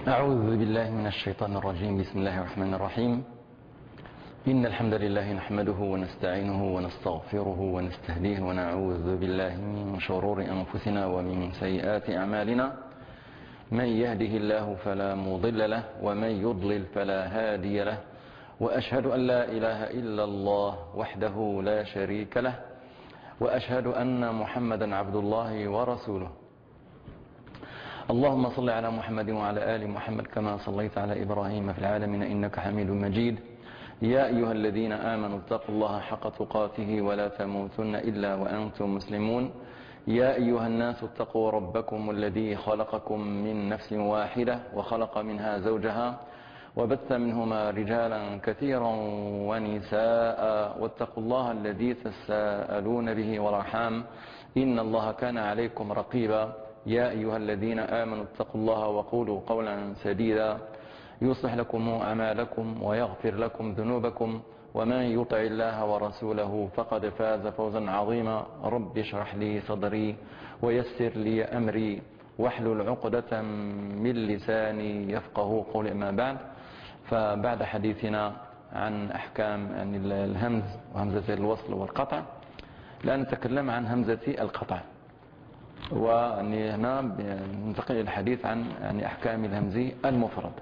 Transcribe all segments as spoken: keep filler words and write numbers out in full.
أعوذ بالله من الشيطان الرجيم. بسم الله الرحمن الرحيم. إن الحمد لله نحمده ونستعينه ونستغفره ونستهديه ونعوذ بالله من شرور أنفسنا ومن سيئات أعمالنا. من يهده الله فلا مضل له ومن يضلل فلا هادي له، وأشهد أن لا إله إلا الله وحده لا شريك له، وأشهد أن محمدا عبد الله ورسوله. اللهم صل على محمد وعلى آل محمد كما صليت على إبراهيم في العالمين إنك حميد مجيد. يا أيها الذين آمنوا اتقوا الله حق تقاته ولا تموتن إلا وأنتم مسلمون. يا أيها الناس اتقوا ربكم الذي خلقكم من نفس واحدة وخلق منها زوجها وبث منهما رجالا كثيرا ونساء، واتقوا الله الذي تساءلون به والأرحام إن الله كان عليكم رقيبا. يا أيها الذين آمنوا اتقوا الله وقولوا قولا سديدا يصلح لكم أعمالكم ويغفر لكم ذنوبكم، ومن يطع الله ورسوله فقد فاز فوزا عظيما. رب اشرح لي صدري ويسر لي أمري واحلل عقدة من لساني يفقه قولي. ما بعد، فبعد حديثنا عن أحكام يعني الهمز وهمزة الوصل والقطع، لا نتكلم عن همزة القطع، وهنا ننتقل الحديث عن يعني أحكام الهمز المفرد.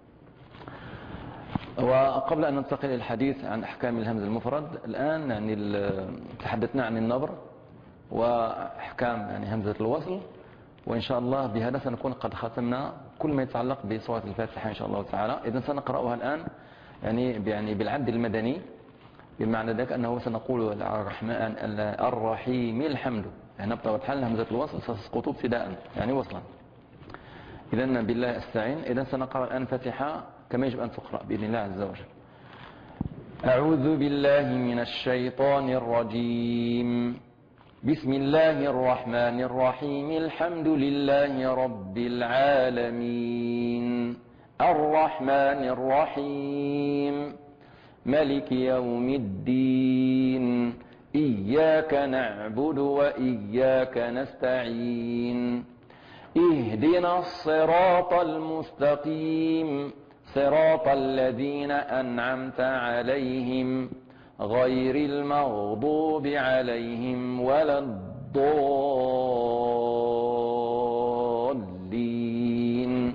وقبل أن ننتقل الحديث عن أحكام الهمز المفرد، الآن يعني تحدثنا عن النبر وأحكام يعني همزة الوصل، وإن شاء الله بهذا سنكون قد ختمنا كل ما يتعلق بسورة الفاتحة إن شاء الله تعالى. إذن سنقرأها الآن يعني يعني بالعد المدني، بمعنى ذلك أنه سنقول الرحمن الرحيم الحمد، يعني بطبيعة الحال همزة الوصل ستسقط ابتداء يعني وصلا. إذن بالله استعين. إذن سنقرأ الآن فاتحة كما يجب أن تقرأ بإذن الله عز وجل. أعوذ بالله من الشيطان الرجيم. بسم الله الرحمن الرحيم. الحمد لله رب العالمين الرحمن الرحيم ملك يوم الدين إياك نعبد وإياك نستعين اهدنا الصراط المستقيم صراط الذين أنعمت عليهم غير المغضوب عليهم ولا الضالين.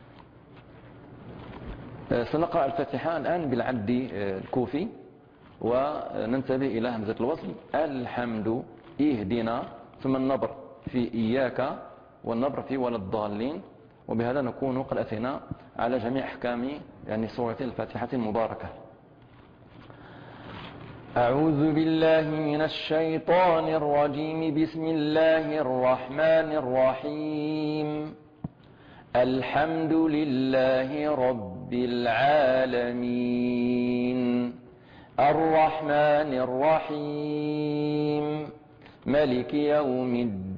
سنقرأ الفاتحة الآن بالعد الكوفي، وننتبه إلى همزة الوصل الحمد اهدنا، ثم النبر في إياك والنبر في ولا الضالين. وبهذا نكون قد أتينا على جميع أحكام يعني سورة الفاتحة المباركة. أعوذ بالله من الشيطان الرجيم. بسم الله الرحمن الرحيم. الحمد لله رب العالمين الرحمن الرحيم ملك يوم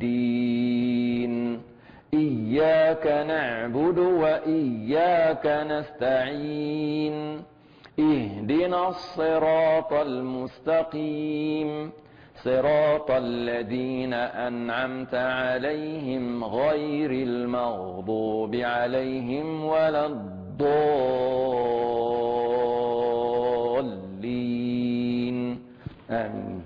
الدين إياك نعبد وإياك نستعين اهدنا الصراط المستقيم صراط الذين أنعمت عليهم غير المغضوب عليهم ولا الضالين. آمين.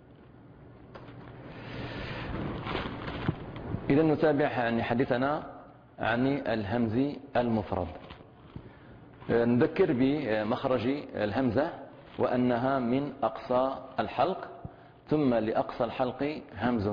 إذا نتابع يعني حديثنا عن الهمز المفرد. نذكر بمخرج الهمزة وأنها من أقصى الحلق، ثم لأقصى الحلق همز.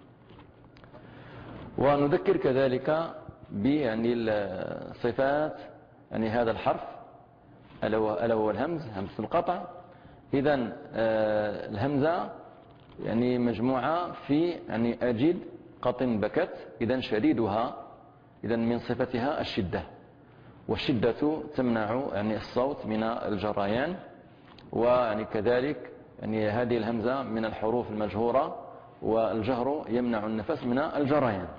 ونذكر كذلك بيعني الصفات يعني هذا الحرف ألا هو الهمز، همزة القطع. إذن الهمزة يعني مجموعة في يعني أجد قط بكت، إذن شديدها إذن من صفتها الشدة، والشدة تمنع يعني الصوت من الجريان، ويعني كذلك يعني هذه الهمزة من الحروف المجهورة، والجهر يمنع النفس من الجريان.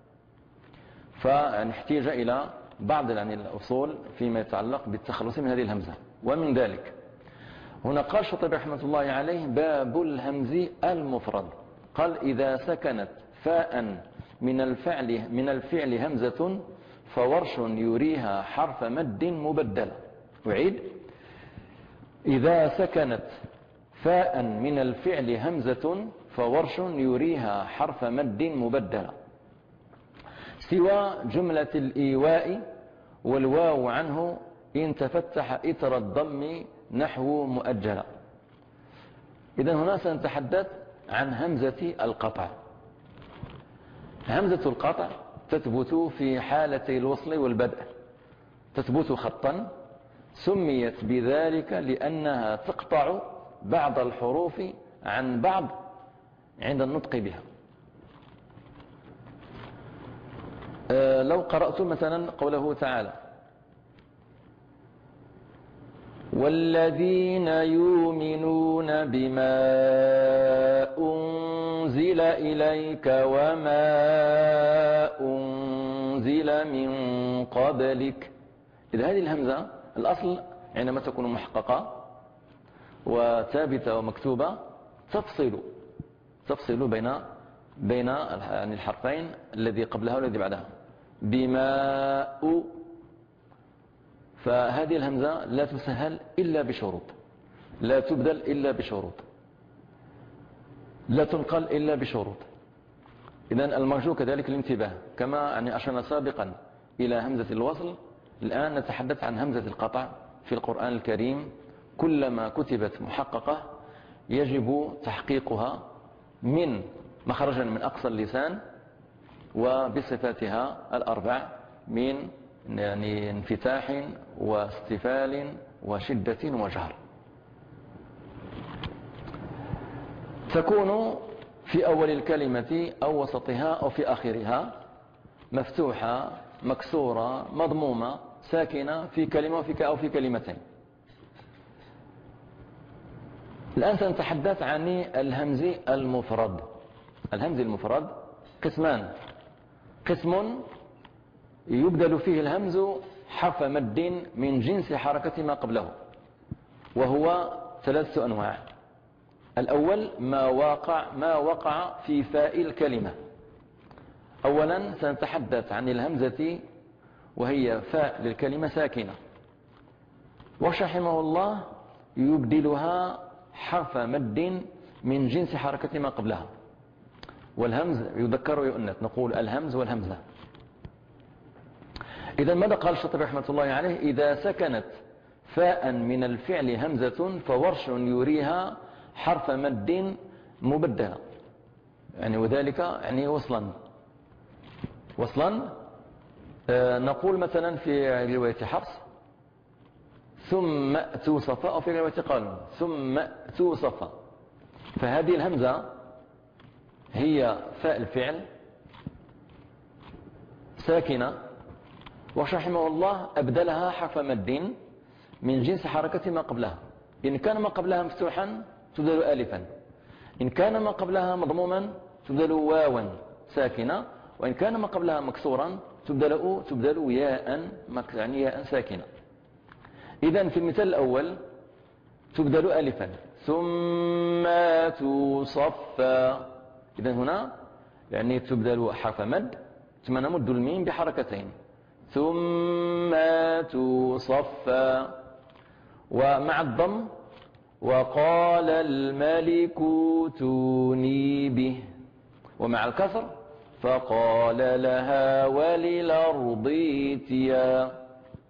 فنحتاج إلى بعض يعني الأصول فيما يتعلق بالتخلص من هذه الهمزة. ومن ذلك هنا قال الشاطبي رحمة الله عليه باب الهمز المفرد. قال إذا سكنت فاء من الفعل من الفعل همزة فورش يريها حرف مد مبدلا. أعيد: إذا سكنت فاء من الفعل همزة فورش يريها حرف مد مبدلا، سوى جملة الإيواء والواو عنه إن تفتح إثر الضم نحو مؤجلا. إذن هنا سنتحدث عن همزة القطع. همزة القطع تثبت في حالتي الوصل والبدء، تثبت خطا، سميت بذلك لأنها تقطع بعض الحروف عن بعض عند النطق بها. أه لو قرأت مثلا قوله تعالى: والذين يؤمنون بما أنزل إليك وما أنزل من قبلك. إذا هذه الهمزة الأصل عندما تكون محققة وثابتة ومكتوبة تفصل تفصل بين بين الحرفين الذي قبلها والذي بعدها. بماء، فهذه الهمزة لا تسهل إلا بشروط، لا تبدل إلا بشروط، لا تنقل إلا بشروط. إذن المرجو كذلك الانتباه، كما يعني أشرنا سابقا إلى همزة الوصل، الآن نتحدث عن همزة القطع في القرآن الكريم. كلما كتبت محققة يجب تحقيقها من مخرجا من أقصى اللسان وبصفاتها الأربع من يعني انفتاح واستفال وشدة وجهر. تكون في أول الكلمة أو وسطها أو في آخرها، مفتوحة، مكسورة، مضمومة، ساكنة في كلمة وفي أو في كلمتين. الآن سنتحدث عن الهمز المفرد. الهمز المفرد قسمان: قسم يبدل فيه الهمز حرف مد من جنس حركة ما قبله، وهو ثلاثة أنواع. الأول ما وقع ما وقع في فاء الكلمة. أولا سنتحدث عن الهمزة وهي فاء للكلمة ساكنة، ورحمه الله يبدلها حرف مد من جنس حركة ما قبلها. والهمز يذكر ويؤنث، نقول الهمز والهمزة. إذا ماذا قال الشاطبي رحمة الله عليه؟ إذا سكنت فاء من الفعل همزة فورش يريها حرف مد مبدلا، يعني وذلك يعني وصلا وصلا آه نقول مثلا في رواية حفص: ثم أتوا صفا، أو في رواية قالوا ثم أتوا صفا. فهذه الهمزة هي فاء الفعل ساكنة، ورحمه الله أبدلها حرف مد من جنس حركة ما قبلها. إن كان ما قبلها مفتوحا تبدل ألفا، إن كان ما قبلها مضموما تبدل واوا ساكنة، وإن كان ما قبلها مكسورا تبدل تبدل ياء، يعني ياء ساكنة. إذن في المثال الأول تبدل ألفا: ثم تصفى. إذن هنا يعني تبدل حرف مد، ثم نمد الميم بحركتين: ثم تصفى. ومع الضم: وقال الملك ائتوني به. ومع الكسر: فقال لها وللأرض ائتيا.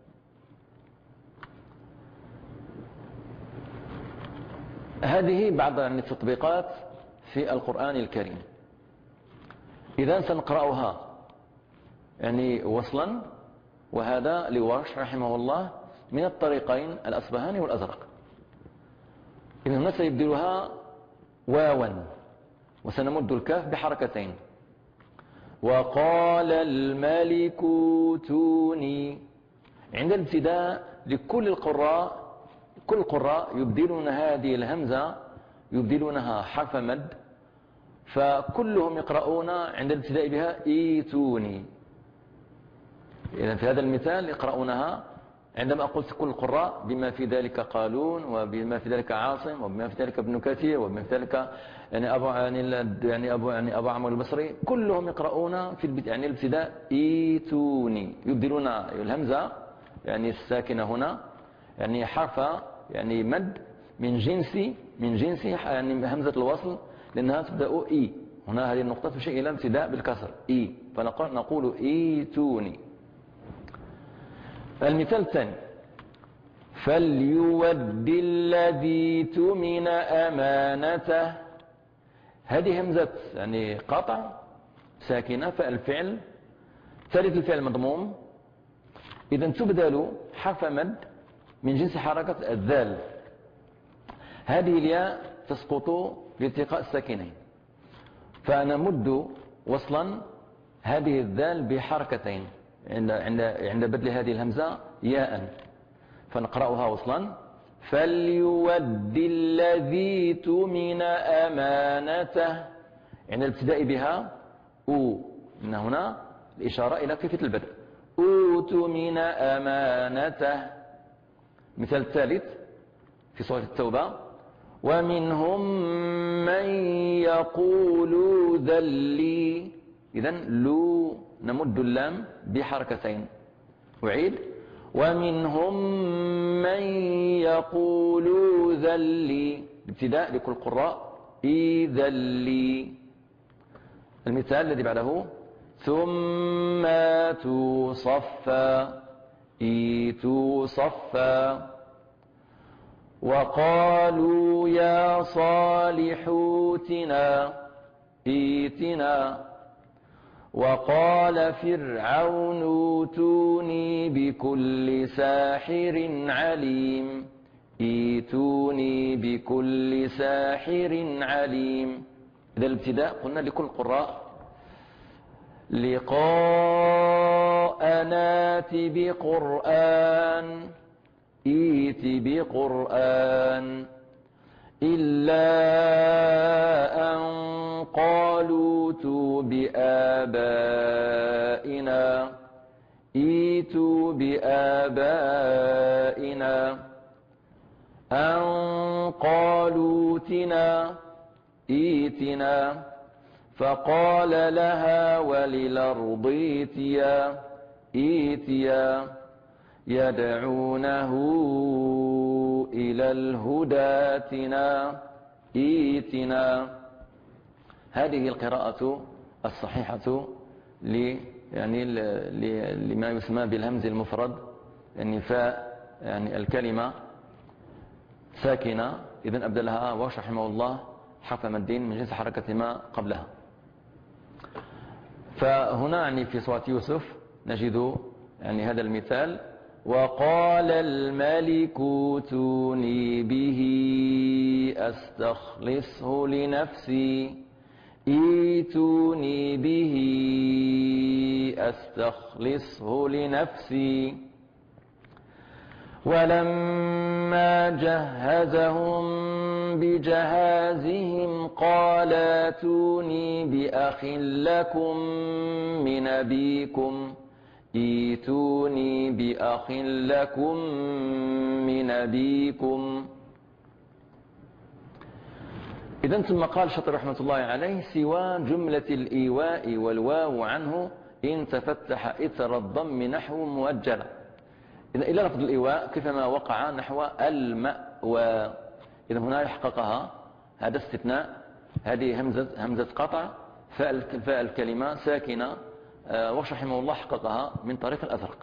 هذه بعض يعني التطبيقات في القرآن الكريم. إذا سنقرأها يعني وصلا، وهذا لورش رحمه الله من الطريقين الأصبهاني والأزرق. إذن هنا سيبدلها واوا، وسنمد الكاف بحركتين: وقال الملك ائتوني. عند الابتداء لكل القراء كل القراء يبدلون هذه الهمزة، يبدلونها حرف مد، فكلهم يقرؤون عند الابتداء بها ايتوني. إذن في هذا المثال يقرؤونها عندما أقول كل القراء بما في ذلك قالون وبما في ذلك عاصم وبما في ذلك ابن كثير وبما في ذلك يعني أبو يعني يعني أبو يعني أبو عمرو البصري كلهم يقرؤون في يعني الابتداء إيتوني، يبدلون الهمزة يعني الساكنة هنا يعني حرف يعني مد من جنس من جنس يعني همزة الوصل، لأنها تبدأ إي. هنا هذه النقطة تشير إلى ابتداء بالكسر إي، فنقول إيتوني. المثال الثاني: فليود الذي تؤمن أمانته. هذه همزة يعني قطع ساكنة، فالفعل ثالث الفعل مضموم، إذن تبدل حرف مد من جنس حركة الذال. هذه الياء تسقط لالتقاء الساكنين، فنمد وصلا هذه الذال بحركتين عند عند عند بدل هذه الهمزة ياء، فنقرأها وصلا: فليود الذي تؤمن أمانته. عند الابتداء بها أو، إن هنا الإشارة إلى كيفية البدء: أو تؤمن أمانته. مثال الثالث في سورة التوبة: ومنهم من يقول ذلي. إذن لو نمد اللام بحركتين. أعيد: ومنهم من يقول ذلي. ابتداء لكل قراء إذا لي. المثال الذي بعده: ثم تصفى إيتوا صفا. وقالوا يا صالح ائتنا ائتنا. وقال فرعون ائتوني بكل ساحر عليم ائتوني بكل ساحر عليم. إذا الابتداء قلنا لكل القراء: لقاء نات بقرآن ائت بقرآن. إلا أن قالوا ائتوا بآبائنا ائتوا بآبائنا. أن قالوا ائتنا ائتنا. فقال لها وللأرض ائتيا ائتيا يدعونه إلى الهدى ائتنا ائتنا. هذه القراءة الصحيحة ل يعني لما يسمى بالهمز المفرد، يعني فاء يعني الكلمة ساكنة، إذن أبدلها ورش رحمه الله حرف مد من جنس حركة ما قبلها. فهنا يعني في سورة يوسف نجد يعني هذا المثال: وقال الملك ائتوني به أستخلصه لنفسي ائتوني به أستخلصه لنفسي. ولما جهزهم بجهازهم قال ائتوني بأخ لكم من أبيكم ائتوني بأخ لكم من أبيكم. إذن ثم قال الشاطبي رحمة الله عليه: سوى جملة الإيواء والواو عنه إن تفتح إثر الضم نحو مؤجلة. إذن إلى لفظ الإيواء كيفما وقع نحو المأوى، إذن هنا يحققها هذا استثناء، هذه همزة همزة قطع، فاء الكلمة ساكنة، ورش رحمه الله حققها من طريق الأزرق.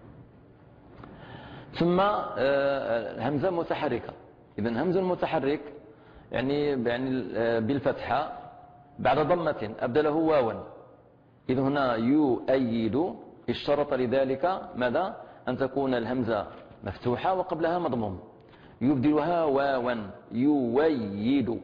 ثم همزة متحركة. إذن همزة متحرك يعني يعني بالفتحة بعد ضمة أبدله واوا. إذن هنا يؤيد اشترط لذلك ماذا؟ أن تكون الهمزة مفتوحة وقبلها مضموم، يبدلها واوا يويد.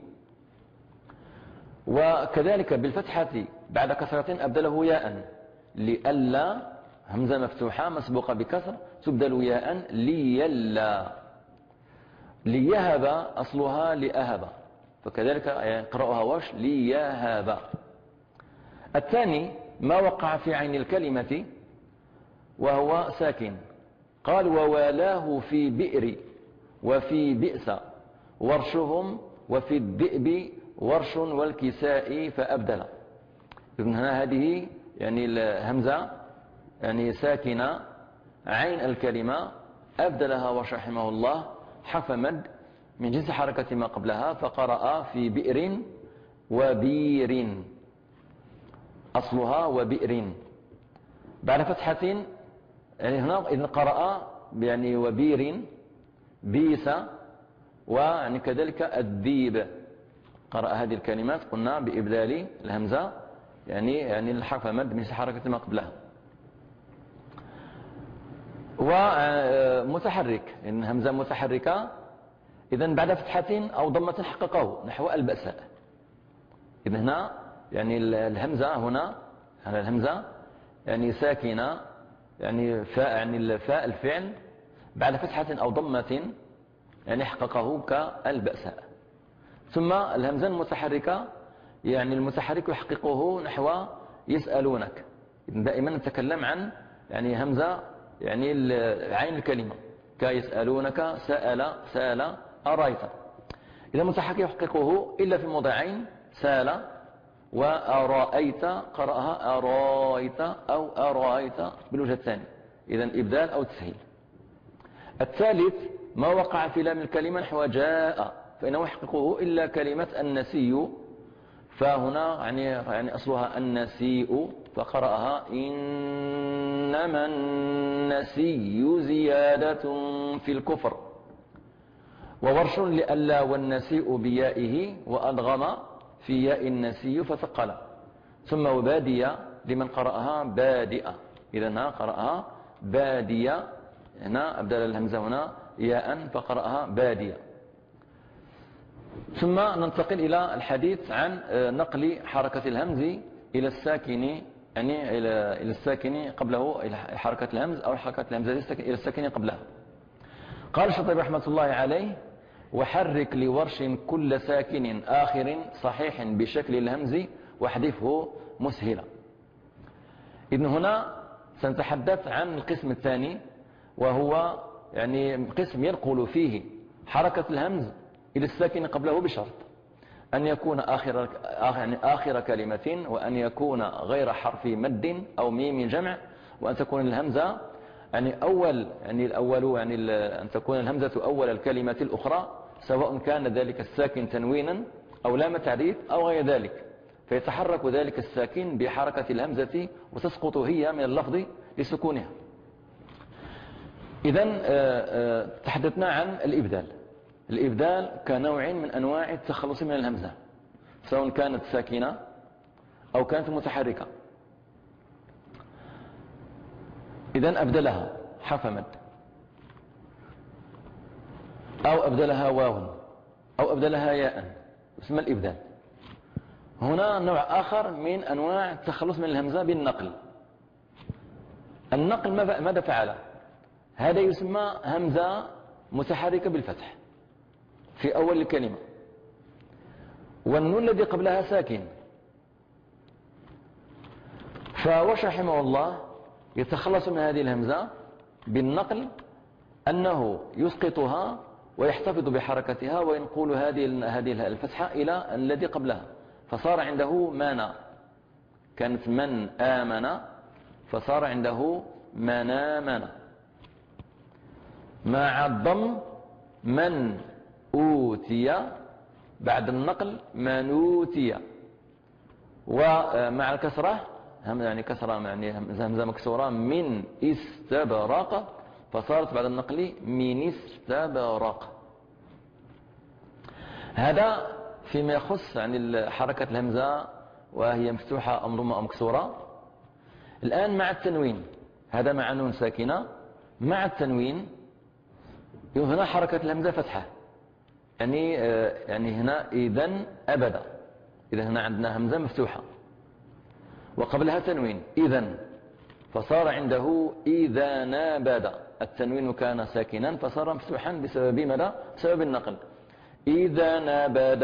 وكذلك بالفتحة بعد كسرة أبدله ياء، لألا همزة مفتوحة مسبوقة بكسر تبدل ياء ليلا. ليهب أصلها لأهب، فكذلك يقرأها وش ليهب. الثاني ما وقع في عين الكلمة وهو ساكن، قال ووالاه في بئر وفي بئس ورشهم وفي الذئب ورش والكساء فأبدل. إذن هنا هذه يعني الهمزة يعني ساكنة عين الكلمة أبدلها ورش رحمه الله حرف مد من جنس حركة ما قبلها، فقرأ في بئر وبير، أصلها وبئر بعد فتحة. يعني هنا إذن قرأ يعني وبير بيس، ويعني كذلك الذيب. قرأ هذه الكلمات قلنا بإبدال الهمزة يعني يعني الحرف مد من حركة ما قبلها. ومتحرك إن همزة متحركة إذن بعد فتحة أو ضمة حققه نحو البأساء. إذن هنا يعني الهمزة هنا هنا الهمزة يعني ساكنة يعني فاء يعني الفاء الفعل بعد فتحة أو ضمة يعني حققه كالبأساء. ثم الهمزة المتحركة يعني المتحرك يحققه نحو يسألونك. دائما نتكلم عن يعني همزة يعني عين الكلمة كيسألونك سأل سال أرأيت. إذا المتحرك يحققه إلا في موضعين سال وأرأيت قرأها أرأيت أو أرأيت بالوجه الثاني، إذا إبدال أو تسهيل. الثالث ما وقع في لام الكلمة نحو جاء فإنه يحققه إلا كلمة النسي، فهنا يعني يعني أصلها النسيء فقرأها إنما النسي زيادة في الكفر. وورش لألا والنسيء بيائه وأدغم في ياء النسي فثقل. ثم وبادية لمن قرأها بادئة، إذا هنا قرأها بادية، هنا أبدل الهمزة هنا ياء فقرأها بادية. ثم ننتقل إلى الحديث عن نقل حركة الهمز إلى الساكن يعني إلى الساكن قبله إلى حركة الهمز أو حركة الهمزة إلى الساكن قبلها. قال الشاطبي رحمة الله عليه وحرك لورش كل ساكن آخر صحيح بشكل الهمز واحذفه مسهلا. إذن هنا سنتحدث عن القسم الثاني، وهو يعني قسم ينقل فيه حركة الهمز إلى الساكن قبله بشرط أن يكون آخر, يعني آخر كلمة، وأن يكون غير حرف مد أو ميم جمع، وأن تكون الهمزة يعني أول يعني الأول يعني أن تكون الهمزة أول الكلمة الأخرى، سواء كان ذلك الساكن تنوينا أو لام تعريف أو غير ذلك، فيتحرك ذلك الساكن بحركة الهمزة وتسقط هي من اللفظ لسكونها. إذن تحدثنا عن الإبدال. الإبدال كنوع من أنواع التخلص من الهمزة، سواء كانت ساكنة أو كانت متحركة. إذن أبدلها حرف مد أو أبدلها واو أو أبدلها ياء اسم الإبدال. هنا نوع آخر من أنواع التخلص من الهمزة بالنقل. النقل ماذا فعل؟ هذا يسمى همزة متحركة بالفتح في أول الكلمة، والنون الذي قبلها ساكن، فوش رحمه الله يتخلص من هذه الهمزة بالنقل، أنه يسقطها ويحتفظ بحركتها وينقل هذه هذه الفتحة إلى الذي قبلها، فصار عنده مانا، كانت من آمن فصار عنده منامنا. مع الضم من أوتي، بعد النقل منوتي. ومع الكسرة يعني كسرة يعني همزة مكسورة من استبرق، فصارت بعد النقل من استبرق. هذا فيما يخص عن حركة الهمزة وهي مفتوحة أو مضمة أو مكسورة. الآن مع التنوين، هذا مع نون ساكنة مع التنوين، هنا حركة الهمزة فتحة، يعني يعني هنا إذن أبدا، إذا هنا عندنا همزة مفتوحة وقبلها تنوين إذن، فصار عنده إذا نابد، التنوين كان ساكنا فصار مفتوحا بسبب ماذا؟ بسبب النقل. إذا نابد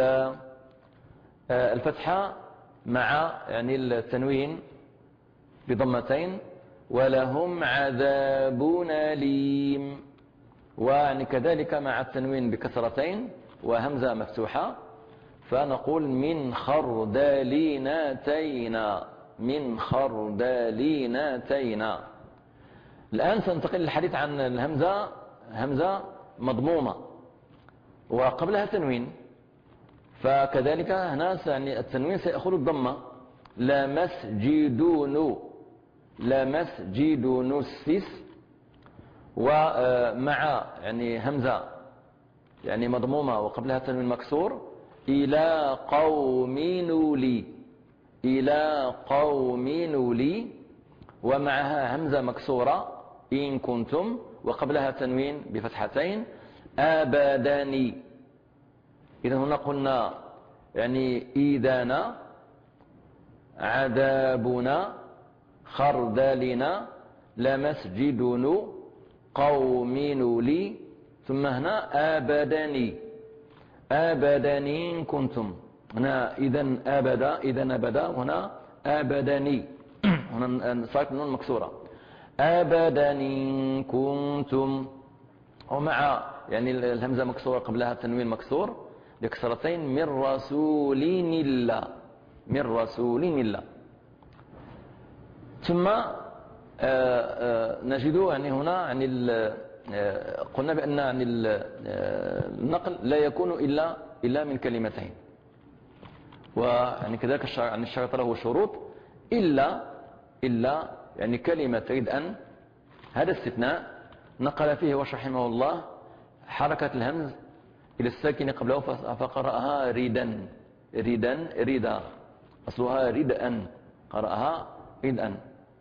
الفتحة مع يعني التنوين بضمتين، ولهم عذاب أليم. ويعني كذلك مع التنوين بكسرتين وهمزة مفتوحة، فنقول من خردلين أتينا، من خردلين أتينا. الآن سننتقل للحديث عن الهمزة، همزة مضمومة وقبلها تنوين، فكذلك هنا يعني التنوين سيأخذ الضمة. لا مسجدون، لا مسجد نسس، ومع يعني همزة يعني مضمومة وقبلها تنوين مكسور، إلى قوم نولي، إلى قوم نولي، ومعها همزة مكسورة إن كنتم، وقبلها تنوين بفتحتين أبداني. إذا هنا قلنا يعني إيدانا، عذابنا، خردلنا، لمسجدن، قوم نولي، ثم هنا أبداني، أبداني إن كنتم. هنا إذن أبدا، إذن أبدا، هنا أبداني، هنا صارت النون مكسورة، أبدا إن كنتم، ومع يعني الهمزة مكسورة قبلها التنوين مكسور بكسرتين، من رسول الله، من رسول الله. ثم نجد يعني هنا يعني قلنا بأن يعني النقل لا يكون إلا إلا من كلمتين، ويعني كذلك يعني الشرط له شروط، إلا إلا يعني كلمة تريد أن، هذا استثناء نقل فيه وش رحمه الله حركة الهمز إلى الساكن قبله فقرأها ريدا، ريدا ريدا، أصلها ردأا، قرأها ردأا.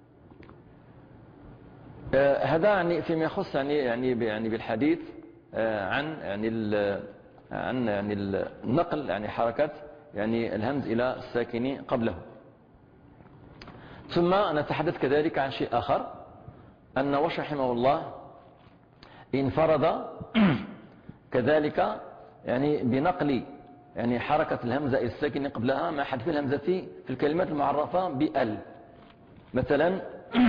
آه هذا يعني فيما يخص يعني يعني يعني بالحديث آه عن يعني عن يعني النقل يعني حركة يعني الهمز إلى الساكن قبله. ثم نتحدث كذلك عن شيء آخر، أن وش رحمه الله انفرد كذلك يعني بنقل يعني حركة الهمزة إلى الساكن قبلها مع حذف الهمزة في الكلمات المعرفة بأل. مثلا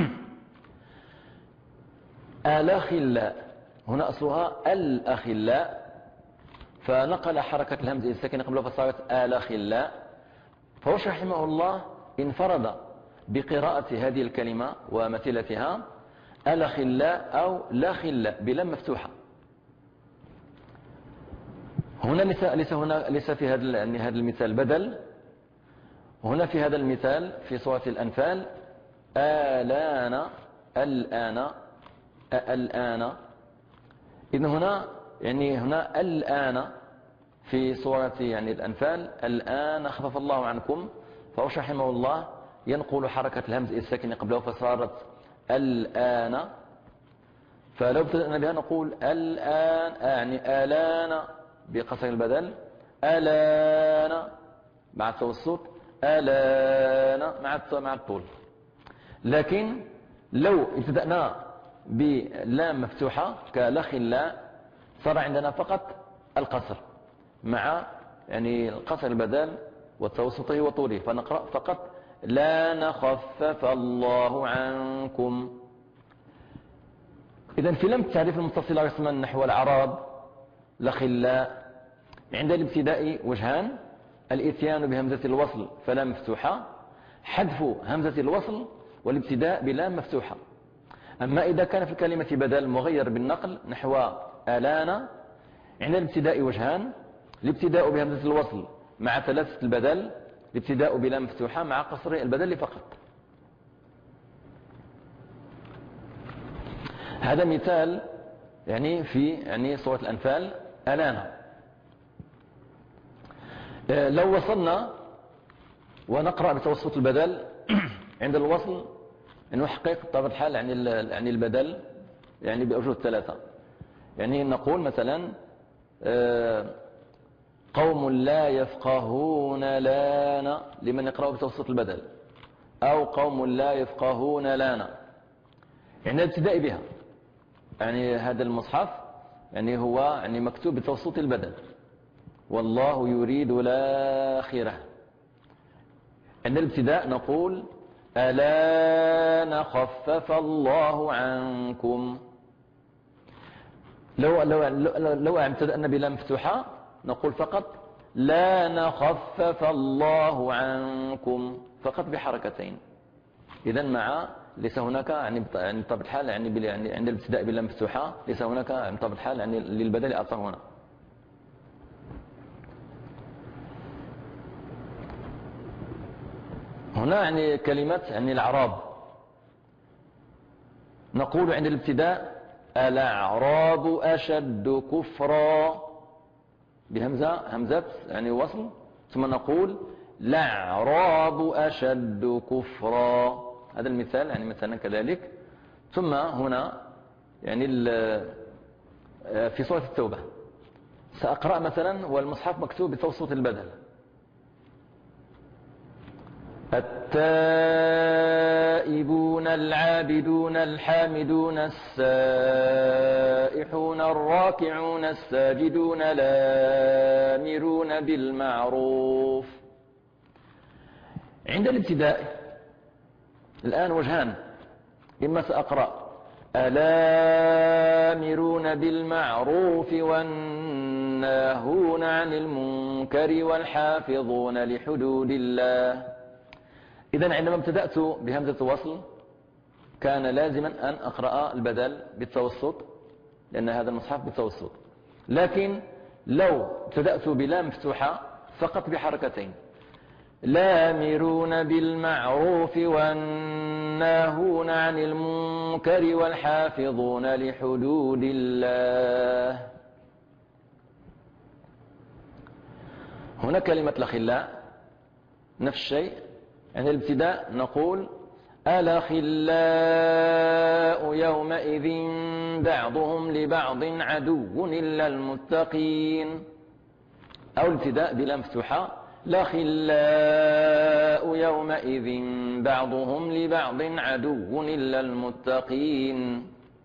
الأخلاء، هنا أصلها الأخلاء، فنقل حركة الهمزة إلى الساكن قبلها فصارت الأخلاء. فوش رحمه الله انفرد بقراءة هذه الكلمة ومثلتها الأخلاء أو لا خلاء بلام مفتوحة. هنا ليس هنا ليس في هذا يعني هذا المثال بدل، هنا في هذا المثال في سورة الأنفال آلان، الآن، الآن. إذن هنا يعني هنا الآن في سورة يعني الأنفال الآن خفف الله عنكم، فوش رحمه الله ينقل حركة الهمز الساكن قبله فصارت الآن. فلو ابتدأنا بها نقول الآن يعني آلان بقصر البدل، آلان مع التوسط، آلان مع مع الطول. لكن لو ابتدأنا بلام مفتوحة كالأخلاء صار عندنا فقط القصر مع يعني القصر البدل وتوسطه وطوله، فنقرأ فقط لا نخفف الله عنكم. إذن في لم التعريف المتصلة رسما نحو الأعراب الأخلاء عند الابتداء وجهان: الاتيان بهمزة الوصل فلا مفتوحة، حذف همزة الوصل والابتداء بلام مفتوحة. أما إذا كان في الكلمة بدل مغير بالنقل نحو آلان عند الابتداء وجهان: الابتداء بهمزة الوصل مع ثلاثة البدل، الابتداء بلام مفتوحة مع قصر البدل فقط. هذا مثال يعني في يعني سورة الأنفال آلان. لو وصلنا ونقرأ بتوسط البدل عند الوصل نحقق بطبيعة الحال يعني يعني البدل يعني بأوجه الثلاثة. يعني نقول مثلا قوم لا يفقهون لانا لمن يقرأ بتوسط البدل، أو قوم لا يفقهون لانا يعني الابتداء بها. يعني هذا المصحف يعني هو يعني مكتوب بتوسط البدل، والله يريد الآخرة. عند الابتداء نقول الآن خفف الله عنكم. لو لو لو, لو ابتدأنا بلام مفتوحة نقول فقط لا نخفف الله عنكم، فقط بحركتين. إذا مع ليس هناك يعني يعني بطبيعة الحال يعني يعني عند الابتداء بلام مفتوحة ليس هناك يعني بطبيعة الحال يعني للبدل أثر هنا. هنا يعني كلمة يعني الأعراب نقول عند الابتداء الأعراب أشد كفرا بهمزة همزة يعني وصل، ثم نقول الأعراب أشد كفرا. هذا المثال يعني مثلا كذلك. ثم هنا يعني في سورة التوبة سأقرأ مثلا والمصحف مكتوب بتوسط البدل: التائبون العابدون الحامدون السائحون الراكعون الساجدون الآمرون بالمعروف. عند الابتداء الآن وجهان: إما سأقرأ الآمرون بالمعروف والناهون عن المنكر والحافظون لحدود الله. إذن عندما ابتدأت بهمزة وصل كان لازما أن أقرأ البدل بالتوسط لأن هذا المصحف بالتوسط، لكن لو ابتدأت بلام مفتوحة فقط بحركتين: الآمرون بالمعروف والناهون عن المنكر والحافظون لحدود الله. هنا كلمة الأخلاء نفس الشيء. عند الابتداء نقول الأخلاء يومئذ بعضهم لبعض عدو إلا المتقين، أو الابتداء بلا مفتوحة: الأخلاء يومئذ بعضهم لبعض عدو إلا المتقين.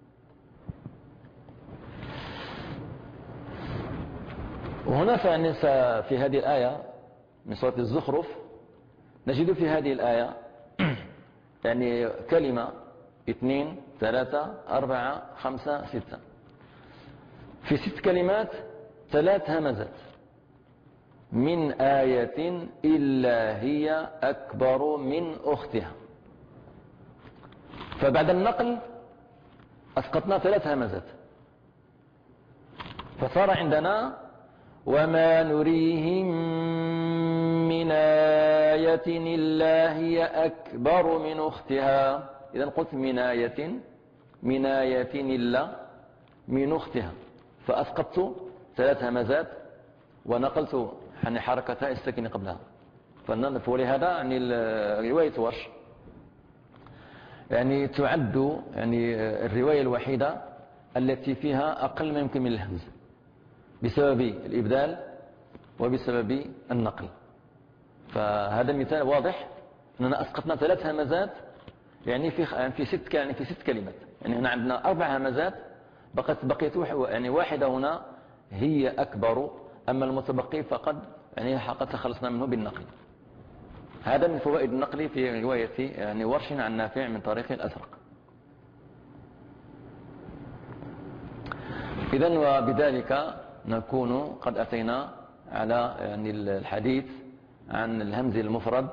وهنا في هذه الآية من سورة الزخرف نجد في هذه الآية يعني كلمة اثنين ثلاثة أربعة خمسة ستة، في ست كلمات ثلاث همزات: من آية إلا هي أكبر من أختها. فبعد النقل أسقطنا ثلاث همزات فصار عندنا وما نريهم من آية إلا هي أكبر من أختها. إذا قلت من آية من آية إلا من أختها، فأسقطت ثلاث همزات ونقلت يعني حركتها الساكنة قبلها. فلهذا يعني رواية ورش يعني تعد يعني الرواية الوحيدة التي فيها أقل ما يمكن من الهمز بسبب الإبدال وبسبب النقل. فهذا مثال واضح أننا أسقطنا ثلاث همزات يعني في يعني في ست يعني في ست كلمات. يعني هنا عندنا أربع همزات بقت بقيت يعني واحدة هنا هي أكبر، أما المتبقي فقد يعني قد تخلصنا منه بالنقل. هذا من فوائد النقل في رواية يعني ورش عن نافع من طريق الأزرق. إذن وبذلك نكون قد أتينا على يعني الحديث عن الهمز المفرد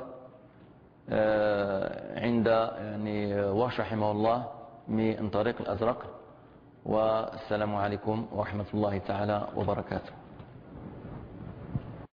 عند يعني ورش رحمه الله من طريق الأزرق. والسلام عليكم ورحمة الله تعالى وبركاته.